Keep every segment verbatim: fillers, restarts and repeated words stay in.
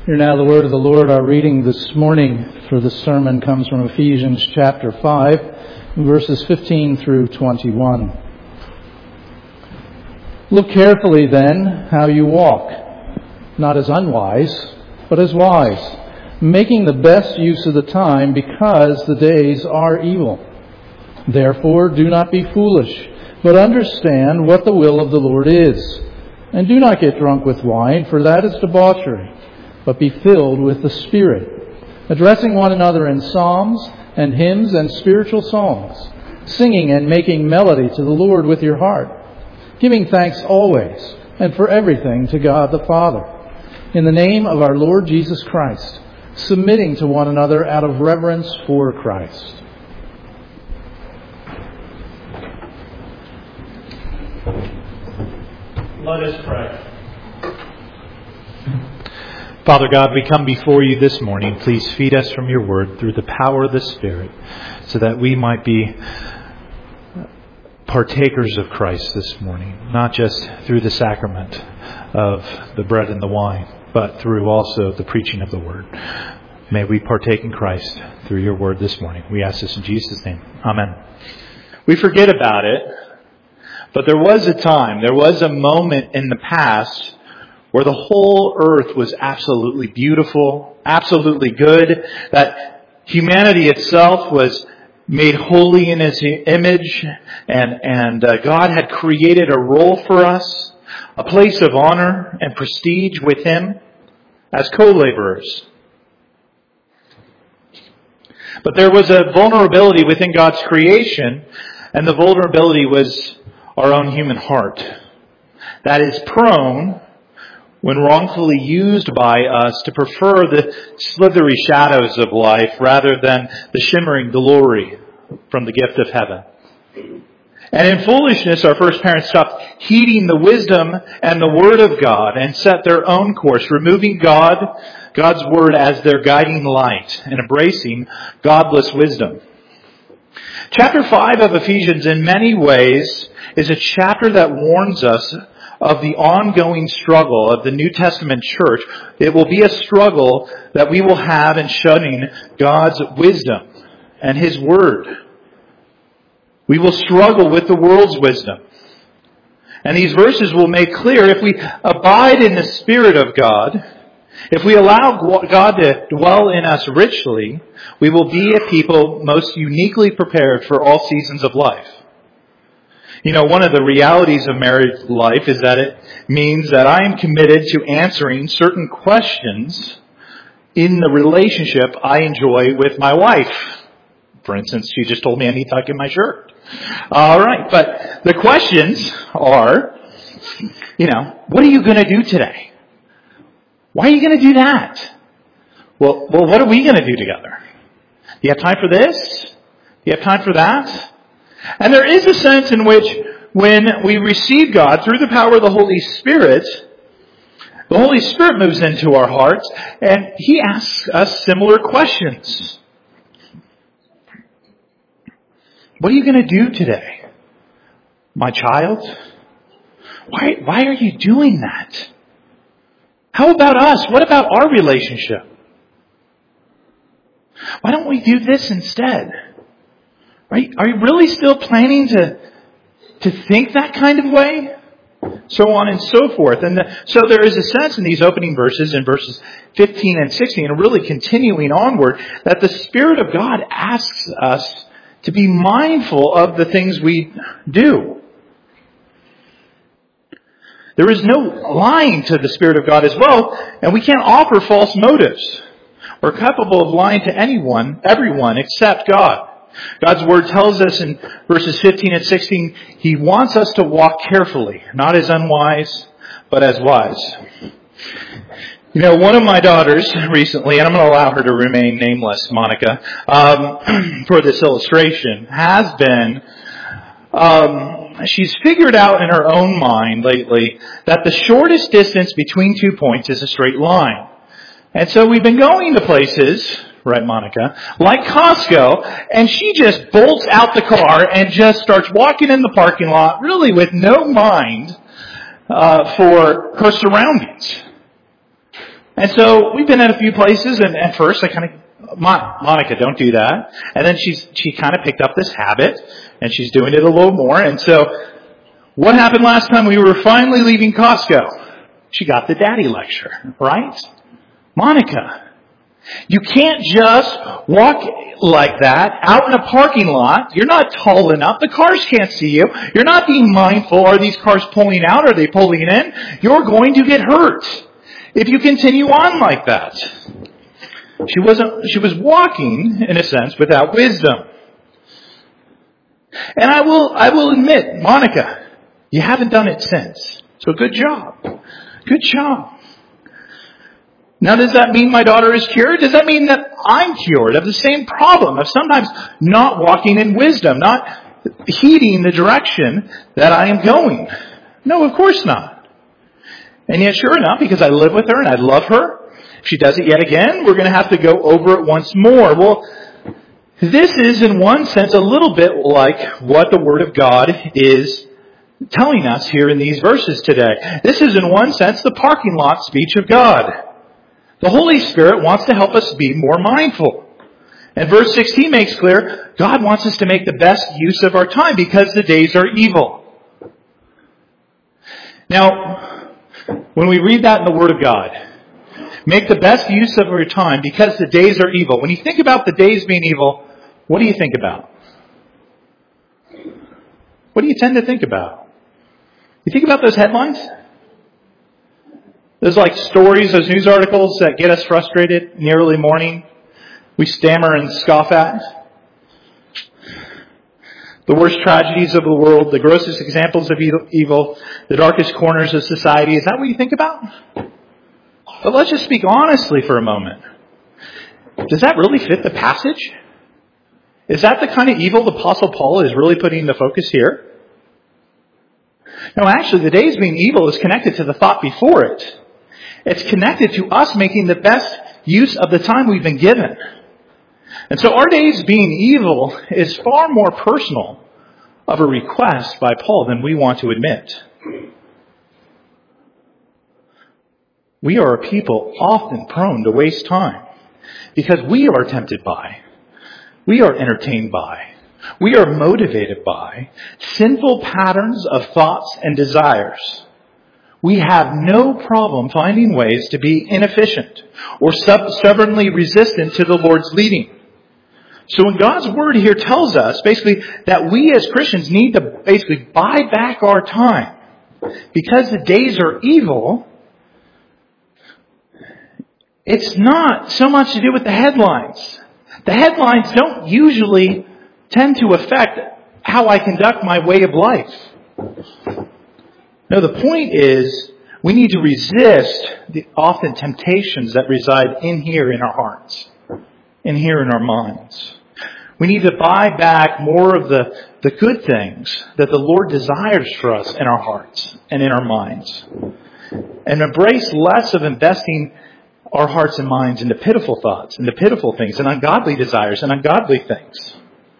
Hear now the word of the Lord. Our reading this morning for the sermon comes from Ephesians chapter five, verses fifteen through twenty-one. Look carefully then how you walk, not as unwise, but as wise, making the best use of the time, because the days are evil. Therefore do not be foolish, but understand what the will of the Lord is. And do not get drunk with wine, for that is debauchery, but be filled with the Spirit, addressing one another in psalms and hymns and spiritual songs, singing and making melody to the Lord with your heart, giving thanks always and for everything to God the Father, in the name of our Lord Jesus Christ, submitting to one another out of reverence for Christ. Let us pray. Father God, we come before you this morning. Please feed us from your word through the power of the Spirit, so that we might be partakers of Christ this morning, not just through the sacrament of the bread and the wine, but through also the preaching of the word. May we partake in Christ through your word this morning. We ask this in Jesus' name. Amen. We forget about it, but there was a time, there was a moment in the past where the whole earth was absolutely beautiful, absolutely good, that humanity itself was made holy in His image, and, and uh, God had created a role for us, a place of honor and prestige with Him as co-laborers. But there was a vulnerability within God's creation, and the vulnerability was our own human heart that is prone, when wrongfully used by us, to prefer the slithery shadows of life rather than the shimmering glory from the gift of heaven. And in foolishness, our first parents stopped heeding the wisdom and the word of God and set their own course, removing God, God's word as their guiding light and embracing godless wisdom. Chapter five of Ephesians, in many ways, is a chapter that warns us of the ongoing struggle of the New Testament church. It will be a struggle that we will have in shunning God's wisdom and His word. We will struggle with the world's wisdom. And these verses will make clear, if we abide in the Spirit of God, if we allow God to dwell in us richly, we will be a people most uniquely prepared for all seasons of life. You know, one of the realities of married life is that it means that I am committed to answering certain questions in the relationship I enjoy with my wife. For instance, she just told me I need to tuck in my shirt. All right, but the questions are, you know, what are you going to do today? Why are you going to do that? Well, well, what are we going to do together? Do you have time for this? Do you have time for that? And there is a sense in which when we receive God through the power of the Holy Spirit, the Holy Spirit moves into our hearts and He asks us similar questions. What are you going to do today, my child? Why, why are you doing that? How about us? What about our relationship? Why don't we do this instead? Right? Are you really still planning to, to think that kind of way? So on and so forth. And the, so there is a sense in these opening verses, in verses fifteen and sixteen, and really continuing onward, that the Spirit of God asks us to be mindful of the things we do. There is no lying to the Spirit of God as well, and we can't offer false motives. We're capable of lying to anyone, everyone, except God. God's word tells us in verses fifteen and sixteen, He wants us to walk carefully, not as unwise, but as wise. You know, one of my daughters recently, and I'm going to allow her to remain nameless, Monica, um, for this illustration, has been, um, she's figured out in her own mind lately that the shortest distance between two points is a straight line. And so we've been going to places, right, Monica, like Costco, and she just bolts out the car and just starts walking in the parking lot, really with no mind uh, for her surroundings. And so we've been at a few places, and at first I kind of, Monica, don't do that. And then she's she kind of picked up this habit, and she's doing it a little more. And so what happened last time we were finally leaving Costco? She got the daddy lecture, right? Monica, you can't just walk like that out in a parking lot. You're not tall enough. The cars can't see you. You're not being mindful. Are these cars pulling out? Are they pulling in? You're going to get hurt if you continue on like that. She wasn't, she was walking, in a sense, without wisdom. And I will, I will admit, Monica, you haven't done it since. So good job. Good job. Now, does that mean my daughter is cured? Does that mean that I'm cured of the same problem of sometimes not walking in wisdom, not heeding the direction that I am going? No, of course not. And yet, sure enough, because I live with her and I love her, if she does it yet again, we're going to have to go over it once more. Well, this is in one sense a little bit like what the Word of God is telling us here in these verses today. This is in one sense the parking lot speech of God. The Holy Spirit wants to help us be more mindful. And verse sixteen makes clear, God wants us to make the best use of our time because the days are evil. Now, when we read that in the Word of God, make the best use of your time because the days are evil. When you think about the days being evil, what do you think about? What do you tend to think about? You think about those headlines? Those like stories, those news articles that get us frustrated in the early morning. We stammer and scoff at. The worst tragedies of the world, the grossest examples of evil, the darkest corners of society. Is that what you think about? But let's just speak honestly for a moment. Does that really fit the passage? Is that the kind of evil the Apostle Paul is really putting the focus here? No, actually, the days being evil is connected to the thought before it. It's connected to us making the best use of the time we've been given. And so our days being evil is far more personal of a request by Paul than we want to admit. We are a people often prone to waste time because we are tempted by, we are entertained by, we are motivated by sinful patterns of thoughts and desires. We have no problem finding ways to be inefficient or stubbornly resistant to the Lord's leading. So when God's Word here tells us basically that we as Christians need to basically buy back our time because the days are evil, it's not so much to do with the headlines. The headlines don't usually tend to affect how I conduct my way of life. No, the point is we need to resist the often temptations that reside in here in our hearts, in here in our minds. We need to buy back more of the, the good things that the Lord desires for us in our hearts and in our minds. And embrace less of investing our hearts and minds into pitiful thoughts, into pitiful things, and ungodly desires and ungodly things.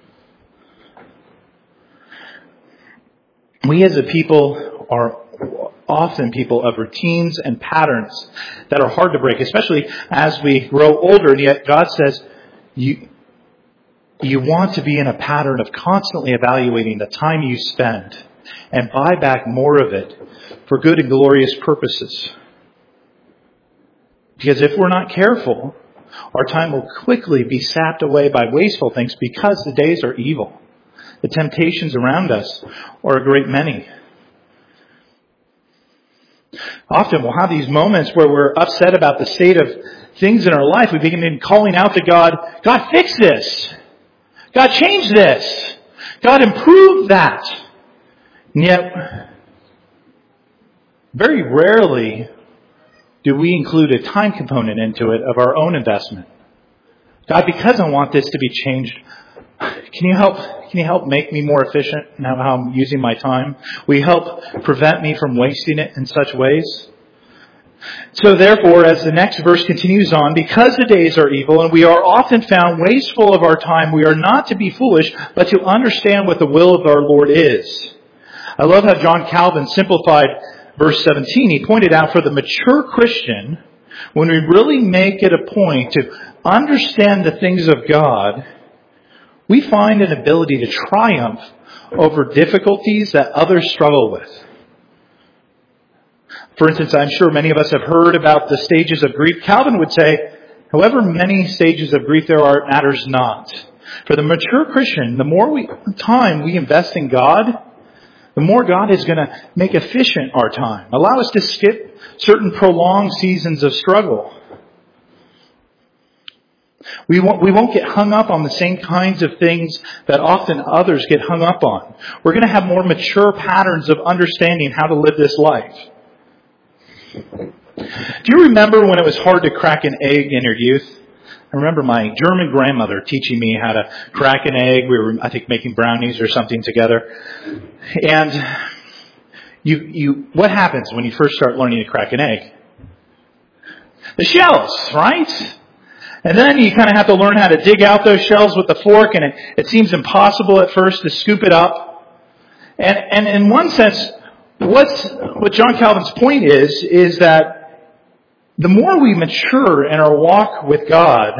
We as a people are often people of routines and patterns that are hard to break, especially as we grow older. And yet God says, you, you want to be in a pattern of constantly evaluating the time you spend and buy back more of it for good and glorious purposes. Because if we're not careful, our time will quickly be sapped away by wasteful things because the days are evil. The temptations around us are a great many. Often we'll have these moments where we're upset about the state of things in our life. We begin calling out to God, God, fix this. God, change this. God, improve that. And yet, very rarely do we include a time component into it of our own investment. God, because I want this to be changed, can you help Can you help make me more efficient in how I'm using my time? Will you help prevent me from wasting it in such ways? So therefore, as the next verse continues on, because the days are evil and we are often found wasteful of our time, we are not to be foolish, but to understand what the will of our Lord is. I love how John Calvin simplified verse seventeen. He pointed out for the mature Christian, when we really make it a point to understand the things of God, we find an ability to triumph over difficulties that others struggle with. For instance, I'm sure many of us have heard about the stages of grief. Calvin would say, however many stages of grief there are, it matters not. For the mature Christian, the more we, time we invest in God, the more God is going to make efficient our time. Allow us to skip certain prolonged seasons of struggle. We won't, we won't get hung up on the same kinds of things that often others get hung up on. We're going to have more mature patterns of understanding how to live this life. Do you remember when it was hard to crack an egg in your youth? I remember my German grandmother teaching me how to crack an egg. We were, I think, making brownies or something together. And you, you, what happens when you first start learning to crack an egg? The shells, right? And then you kind of have to learn how to dig out those shells with the fork, and it, it seems impossible at first to scoop it up. And, and in one sense, what's, what John Calvin's point is, is that the more we mature in our walk with God,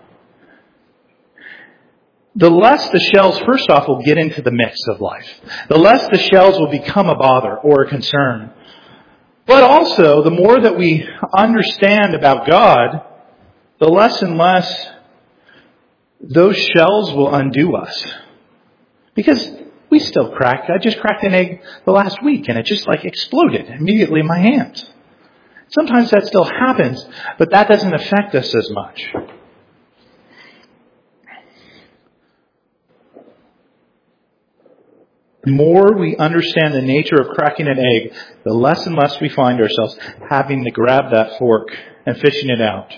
the less the shells, first off, will get into the mix of life. The less the shells will become a bother or a concern. But also, the more that we understand about God, the less and less those shells will undo us. Because we still crack. I just cracked an egg the last week and it just like exploded immediately in my hands. Sometimes that still happens, but that doesn't affect us as much. The more we understand the nature of cracking an egg, the less and less we find ourselves having to grab that fork and fishing it out.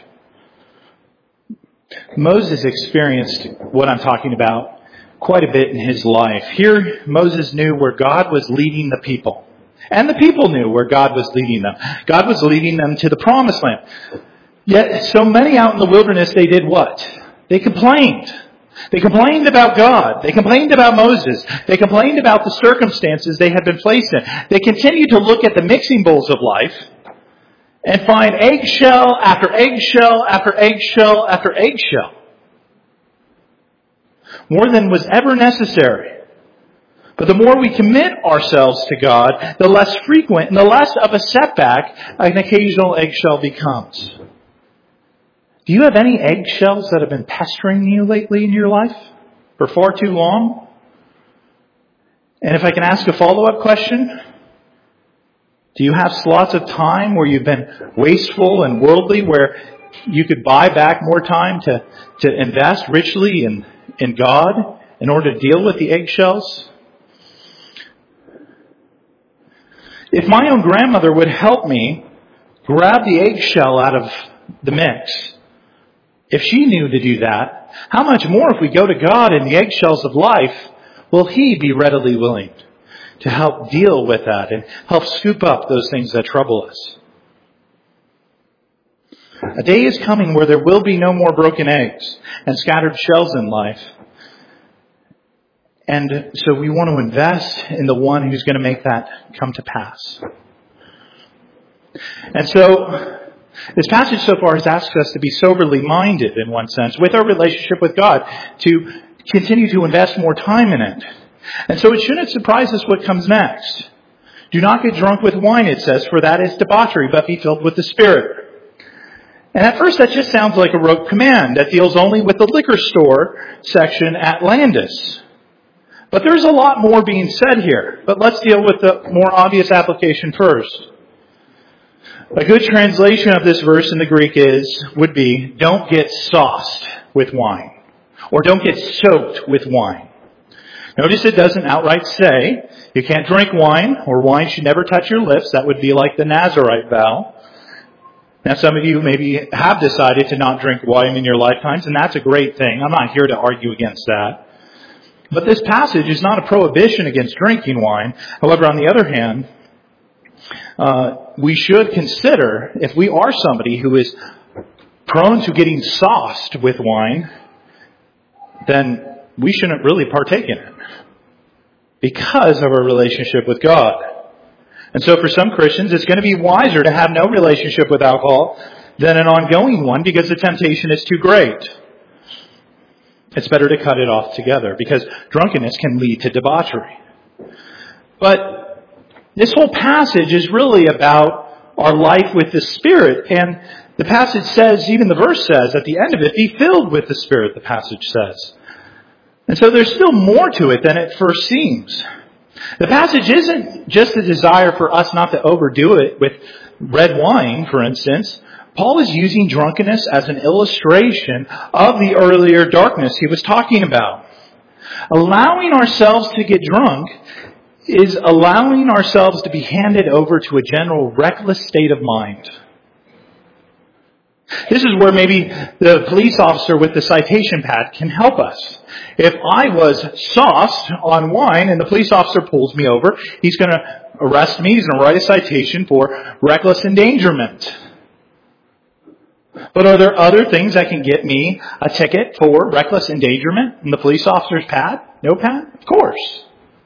Moses experienced what I'm talking about quite a bit in his life. Here, Moses knew where God was leading the people. And the people knew where God was leading them. God was leading them to the promised land. Yet, so many out in the wilderness, they did what? They complained. They complained about God. They complained about Moses. They complained about the circumstances they had been placed in. They continued to look at the mixing bowls of life and find eggshell after eggshell after eggshell after eggshell. More than was ever necessary. But the more we commit ourselves to God, the less frequent and the less of a setback an occasional eggshell becomes. Do you have any eggshells that have been pestering you lately in your life for far too long? And if I can ask a follow-up question, do you have slots of time where you've been wasteful and worldly, where you could buy back more time to, to invest richly in, in God in order to deal with the eggshells? If my own grandmother would help me grab the eggshell out of the mix, if she knew to do that, how much more if we go to God in the eggshells of life, will He be readily willing to help deal with that and help scoop up those things that trouble us? A day is coming where there will be no more broken eggs and scattered shells in life. And so we want to invest in the one who's going to make that come to pass. And so this passage so far has asked us to be soberly minded in one sense with our relationship with God, to continue to invest more time in it. And so it shouldn't surprise us what comes next. Do not get drunk with wine, it says, for that is debauchery, but be filled with the Spirit. And at first that just sounds like a rote command that deals only with the liquor store section at Landis. But there's a lot more being said here. But let's deal with the more obvious application first. A good translation of this verse in the Greek is, would be, don't get sauced with wine. Or don't get soaked with wine. Notice it doesn't outright say, you can't drink wine, or wine should never touch your lips. That would be like the Nazirite vow. Now some of you maybe have decided to not drink wine in your lifetimes, and that's a great thing. I'm not here to argue against that. But this passage is not a prohibition against drinking wine. However, on the other hand, uh, we should consider, if we are somebody who is prone to getting sauced with wine, then we shouldn't really partake in it because of our relationship with God. And so for some Christians, it's going to be wiser to have no relationship with alcohol than an ongoing one because the temptation is too great. It's better to cut it off together because drunkenness can lead to debauchery. But this whole passage is really about our life with the Spirit. And the passage says, even the verse says at the end of it, be filled with the Spirit, the passage says. And so there's still more to it than it first seems. The passage isn't just a desire for us not to overdo it with red wine, for instance. Paul is using drunkenness as an illustration of the earlier darkness he was talking about. Allowing ourselves to get drunk is allowing ourselves to be handed over to a general reckless state of mind. This is where maybe the police officer with the citation pad can help us. If I was sauced on wine and the police officer pulls me over, he's going to arrest me, he's going to write a citation for reckless endangerment. But are there other things that can get me a ticket for reckless endangerment in the police officer's pad? No pad? Of course.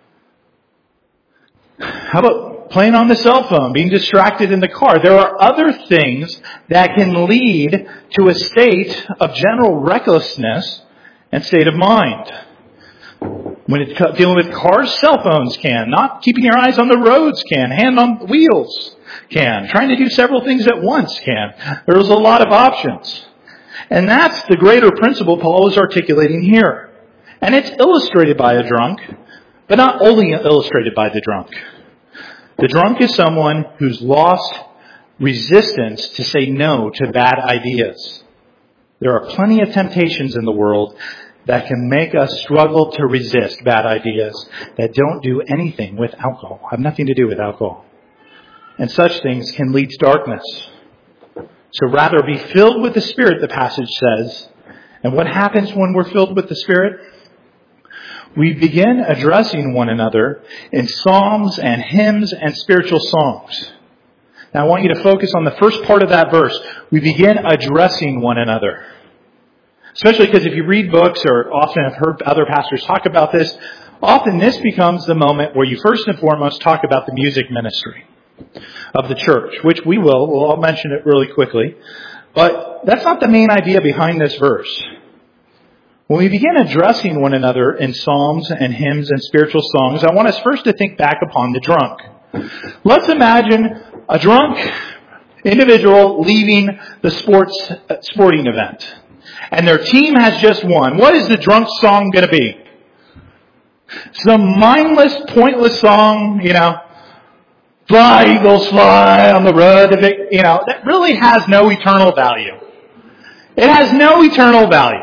How about playing on the cell phone, being distracted in the car? There are other things that can lead to a state of general recklessness and state of mind. When it's dealing with cars, cell phones can. Not keeping your eyes on the roads can. Hand on the wheels can. Trying to do several things at once can. There's a lot of options. And that's the greater principle Paul is articulating here. And it's illustrated by a drunk, but not only illustrated by the drunk. The drunk is someone who's lost resistance to say no to bad ideas. There are plenty of temptations in the world that can make us struggle to resist bad ideas that don't do anything with alcohol, have nothing to do with alcohol. And such things can lead to darkness. So rather be filled with the Spirit, the passage says. And what happens when we're filled with the Spirit? We begin addressing one another in psalms and hymns and spiritual songs. Now I want you to focus on the first part of that verse. We begin addressing one another. Especially because if you read books or often have heard other pastors talk about this, often this becomes the moment where you first and foremost talk about the music ministry of the church, which we will. We'll all mention it really quickly. But that's not the main idea behind this verse. When we begin addressing one another in psalms and hymns and spiritual songs, I want us first to think back upon the drunk. Let's imagine a drunk individual leaving the sports sporting event. And their team has just won. What is the drunk song going to be? Some mindless, pointless song, you know, fly, eagles, fly on the road to vic-, you know, that really has no eternal value. It has no eternal value.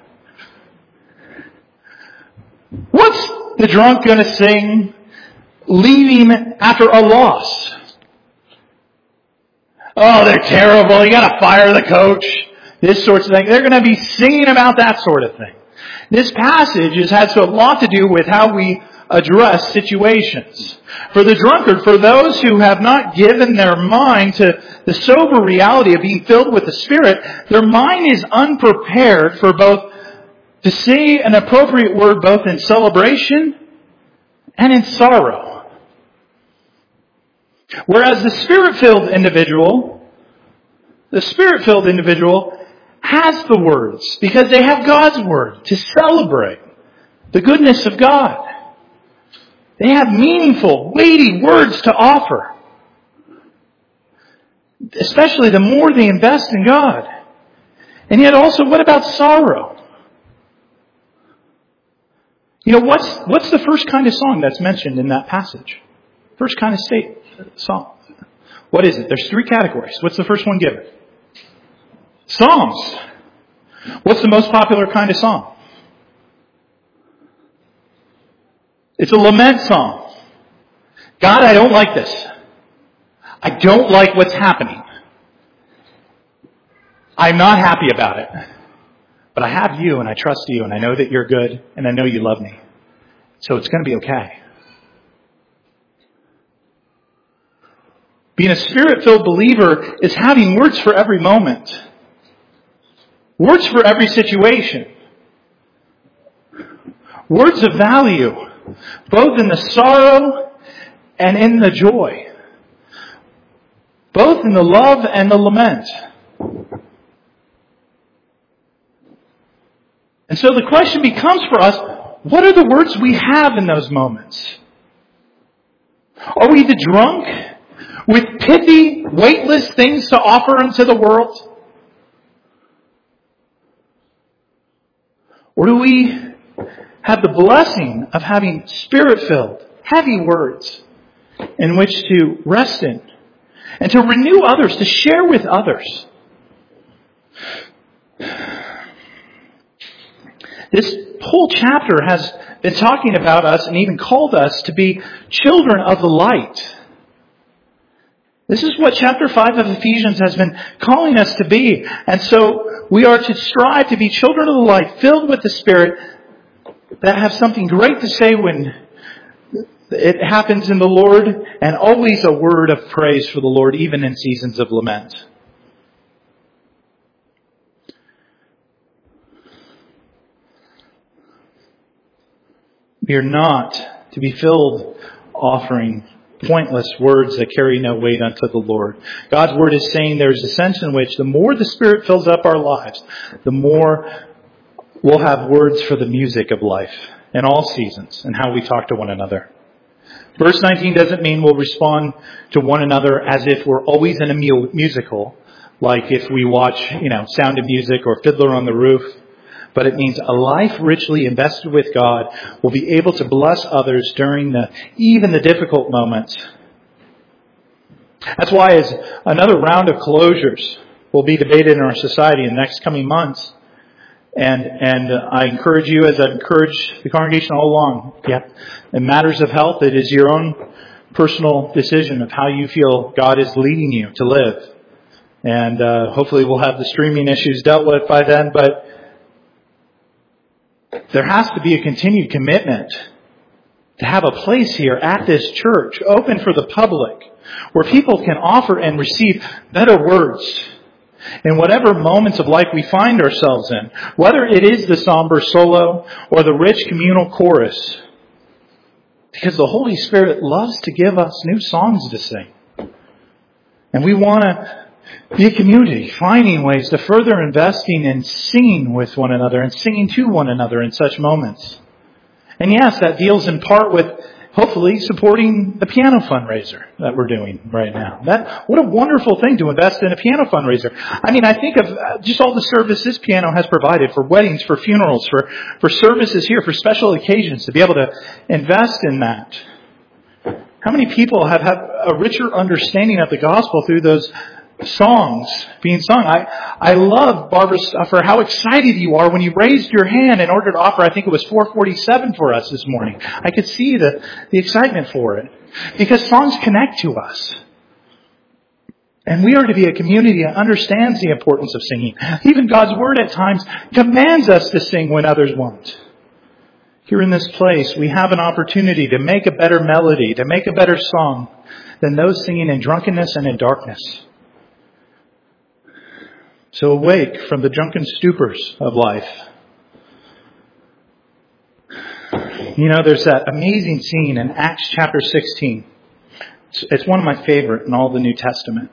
What's the drunk going to sing leaving after a loss? Oh, they're terrible. You got to fire the coach. This sort of thing. They're going to be singing about that sort of thing. This passage has had so a lot to do with how we address situations. For the drunkard, for those who have not given their mind to the sober reality of being filled with the Spirit, their mind is unprepared for both to say an appropriate word both in celebration and in sorrow. Whereas the Spirit-filled individual, the Spirit-filled individual has the words because they have God's Word to celebrate the goodness of God. They have meaningful, weighty words to offer. Especially the more they invest in God. And yet also, what about sorrow? You know, what's what's the first kind of song that's mentioned in that passage? First kind of state song. What is it? There's three categories. What's the first one given? Psalms. What's the most popular kind of song? It's a lament song. God, I don't like this. I don't like what's happening. I'm not happy about it. But I have you and I trust you and I know that you're good and I know you love me. So it's going to be okay. Being a Spirit-filled believer is having words for every moment. Words for every situation. Words of value, both in the sorrow and in the joy. Both in the love and the lament. And so the question becomes for us, what are the words we have in those moments? Are we the drunk with pithy, weightless things to offer unto the world? Or do we have the blessing of having Spirit-filled, heavy words in which to rest in and to renew others, to share with others? This whole chapter has been talking about us and even called us to be children of the light. This is what chapter five of Ephesians has been calling us to be. And so we are to strive to be children of the light, filled with the Spirit, that have something great to say when it happens in the Lord, and always a word of praise for the Lord, even in seasons of lament. We are not to be filled offering pointless words that carry no weight unto the Lord. God's Word is saying there is a sense in which the more the Spirit fills up our lives, the more we'll have words for the music of life in all seasons and how we talk to one another. Verse nineteen doesn't mean we'll respond to one another as if we're always in a mu- musical, like if we watch, you know, Sound of Music or Fiddler on the Roof. But it means a life richly invested with God will be able to bless others during the even the difficult moments. That's why as another round of closures will be debated in our society in the next coming months. And and I encourage you, as I've encouraged the congregation all along, yeah, in matters of health, it is your own personal decision of how you feel God is leading you to live. And uh, hopefully we'll have the streaming issues dealt with by then, but there has to be a continued commitment to have a place here at this church open for the public where people can offer and receive better words in whatever moments of life we find ourselves in, whether it is the somber solo or the rich communal chorus, because the Holy Spirit loves to give us new songs to sing. And we want to be a community, finding ways to further investing in singing with one another and singing to one another in such moments. And yes, that deals in part with hopefully supporting the piano fundraiser that we're doing right now. That what a wonderful thing to invest in a piano fundraiser. I mean, I think of just all the service this piano has provided for weddings, for funerals, for, for services here, for special occasions, to be able to invest in that. How many people have had a richer understanding of the gospel through those songs being sung? I, I love, Barbara, for how excited you are when you raised your hand in order to offer, I think it was four forty-seven for us this morning. I could see the, the excitement for it. Because songs connect to us. And we are to be a community that understands the importance of singing. Even God's Word at times commands us to sing when others won't. Here in this place, we have an opportunity to make a better melody, to make a better song than those singing in drunkenness and in darkness. So awake from the drunken stupors of life. You know, there's that amazing scene in Acts chapter sixteen. It's, it's one of my favorite in all the New Testament.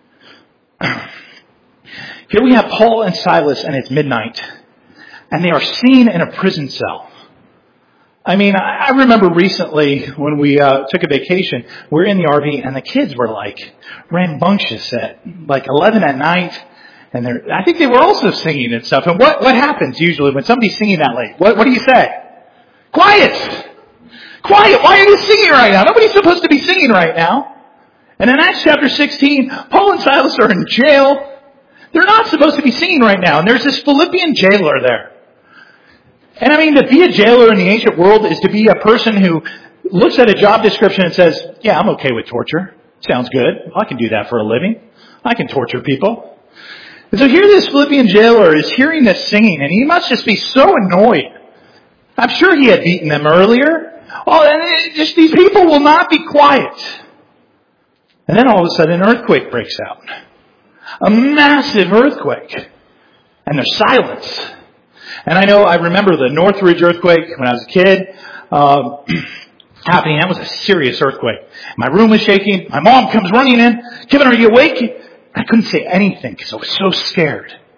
Here we have Paul and Silas, and it's midnight. And they are seen in a prison cell. I mean, I remember recently when we uh, took a vacation, we're in the R V, and the kids were like rambunctious at like eleven at night. And they're, I think they were also singing and stuff. And what, what happens usually when somebody's singing that late? What, what do you say? Quiet! Quiet! Why are you singing right now? Nobody's supposed to be singing right now. And in Acts chapter sixteen, Paul and Silas are in jail. They're not supposed to be singing right now. And there's this Philippian jailer there. And I mean, to be a jailer in the ancient world is to be a person who looks at a job description and says, yeah, I'm okay with torture. Sounds good. I can do that for a living. I can torture people. And so here this Philippian jailer is hearing this singing, and he must just be so annoyed. I'm sure he had beaten them earlier. Oh, and it, just these people will not be quiet. And then all of a sudden an earthquake breaks out. A massive earthquake. And there's silence. And I know, I remember the Northridge earthquake when I was a kid, um, happening. That was a serious earthquake. My room was shaking. My mom comes running in. Kevin, are you awake? I couldn't say anything because I was so scared.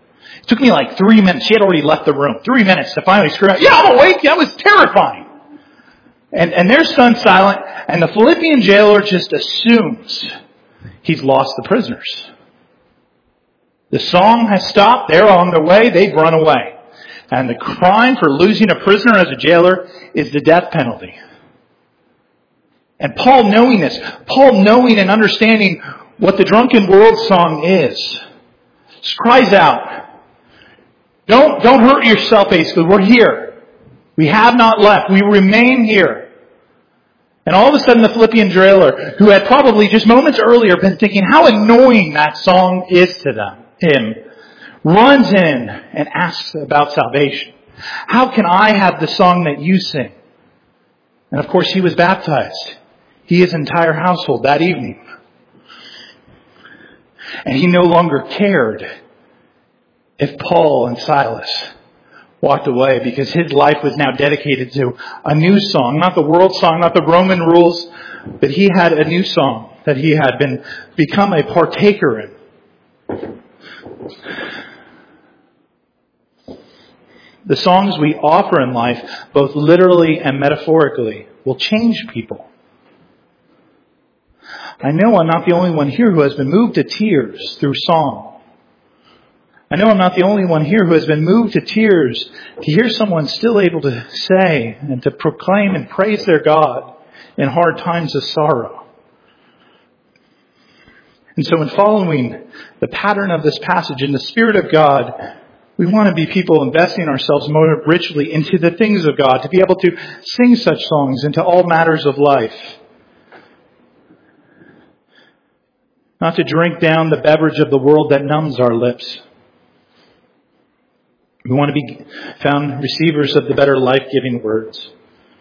Took me like three minutes. She had already left the room. Three minutes to finally scream out, yeah, I'm awake. That was terrifying. And, and they're stunned silent, and the Philippian jailer just assumes he's lost the prisoners. The song has stopped. They're on their way. They've run away. And the crime for losing a prisoner as a jailer is the death penalty. And Paul knowing this, Paul knowing and understanding what the drunken world song is, cries out, don't, don't hurt yourself, basically. We're here. We have not left. We remain here. And all of a sudden the Philippian jailer, who had probably just moments earlier been thinking how annoying that song is to them, him, runs in and asks about salvation. How can I have the song that you sing? And of course he was baptized. He, his entire household that evening. And he no longer cared if Paul and Silas walked away, because his life was now dedicated to a new song, not the world song, not the Roman rules, but he had a new song that he had been become a partaker in. The songs we offer in life, both literally and metaphorically, will change people. I know I'm not the only one here who has been moved to tears through song. I know I'm not the only one here who has been moved to tears to hear someone still able to say and to proclaim and praise their God in hard times of sorrow. And so in following the pattern of this passage in the Spirit of God, we want to be people investing ourselves more richly into the things of God, to be able to sing such songs into all matters of life. Not to drink down the beverage of the world that numbs our lips. We want to be found receivers of the better life-giving words.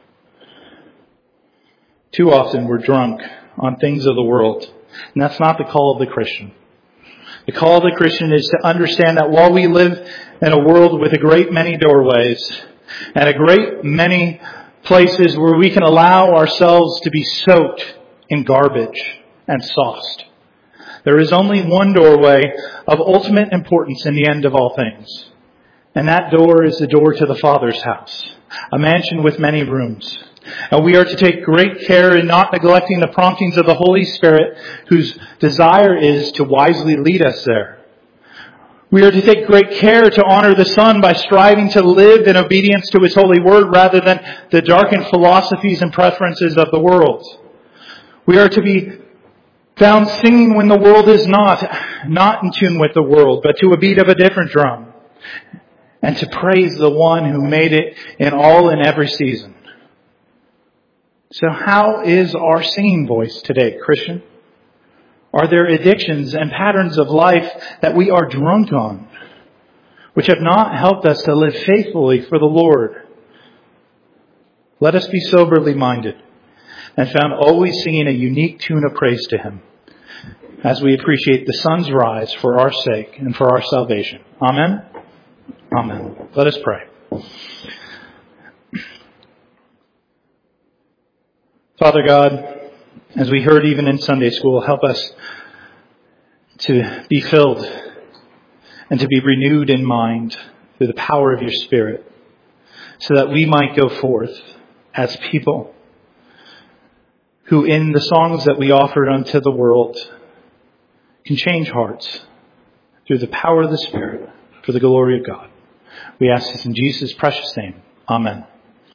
Too often we're drunk on things of the world. And that's not the call of the Christian. The call of the Christian is to understand that while we live in a world with a great many doorways and a great many places where we can allow ourselves to be soaked in garbage and sauced, there is only one doorway of ultimate importance in the end of all things. And that door is the door to the Father's house, a mansion with many rooms. And we are to take great care in not neglecting the promptings of the Holy Spirit, whose desire is to wisely lead us there. We are to take great care to honor the Son by striving to live in obedience to His holy word rather than the darkened philosophies and preferences of the world. We are to be found singing when the world is not, not in tune with the world, but to a beat of a different drum. And to praise the one who made it in all and every season. So how is our singing voice today, Christian? Are there addictions and patterns of life that we are drunk on, which have not helped us to live faithfully for the Lord? Let us be soberly minded and found always singing a unique tune of praise to Him as we appreciate the sun's rise for our sake and for our salvation. Amen. Amen. Let us pray. Father God, as we heard even in Sunday school, help us to be filled and to be renewed in mind through the power of your Spirit, so that we might go forth as people who in the songs that we offered unto the world can change hearts through the power of the Spirit for the glory of God. We ask this in Jesus' precious name. Amen.